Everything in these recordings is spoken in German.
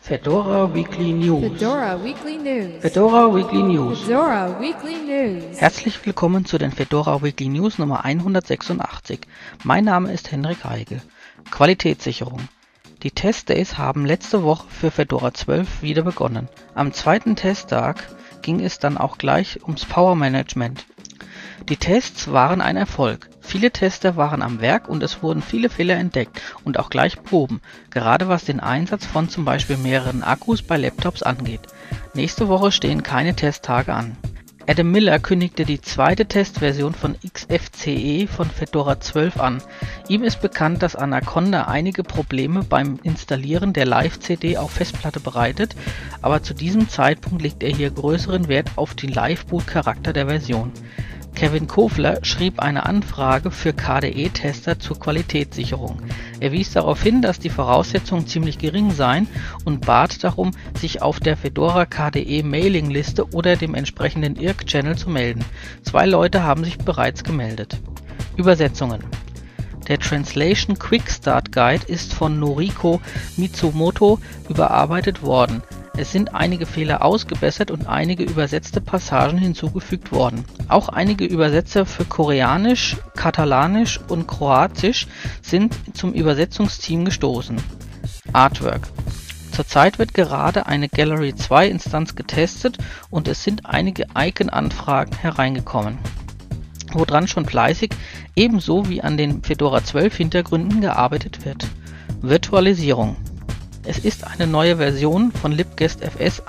Fedora Weekly News. Fedora Weekly News. Fedora Weekly News. Fedora Weekly News. Herzlich willkommen zu den Fedora Weekly News Nummer 186. Mein Name ist Henrik Heigl. Qualitätssicherung. Die Testdays haben letzte Woche für Fedora 12 wieder begonnen. Am zweiten Testtag ging es dann auch gleich ums Power Management. Die Tests waren ein Erfolg. Viele Tester waren am Werk und es wurden viele Fehler entdeckt und auch gleich Proben, gerade was den Einsatz von zum Beispiel mehreren Akkus bei Laptops angeht. Nächste Woche stehen keine Testtage an. Adam Miller kündigte die zweite Testversion von XFCE von Fedora 12 an. Ihm ist bekannt, dass Anaconda einige Probleme beim Installieren der Live-CD auf Festplatte bereitet, aber zu diesem Zeitpunkt legt er hier größeren Wert auf den Live-Boot-Charakter der Version. Kevin Kofler schrieb eine Anfrage für KDE-Tester zur Qualitätssicherung. Er wies darauf hin, dass die Voraussetzungen ziemlich gering seien und bat darum, sich auf der Fedora KDE Mailingliste oder dem entsprechenden IRC-Channel zu melden. 2 Leute haben sich bereits gemeldet. Übersetzungen. Der Translation Quick Start Guide ist von Noriko Mitsumoto überarbeitet worden. Es sind einige Fehler ausgebessert und einige übersetzte Passagen hinzugefügt worden. Auch einige Übersetzer für Koreanisch, Katalanisch und Kroatisch sind zum Übersetzungsteam gestoßen. Artwork. Zurzeit wird gerade eine Gallery 2 Instanz getestet und es sind einige Icon-Anfragen hereingekommen, woran schon fleißig ebenso wie an den Fedora 12 Hintergründen gearbeitet wird. Virtualisierung. Es ist eine neue Version von libguestfs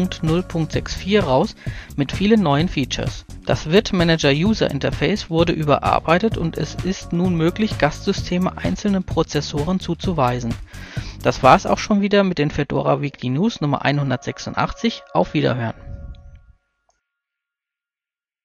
1.0.64 raus mit vielen neuen Features. Das Virt Manager User Interface wurde überarbeitet und es ist nun möglich, Gastsysteme einzelnen Prozessoren zuzuweisen. Das war's auch schon wieder mit den Fedora Weekly News Nummer 186. Auf Wiederhören!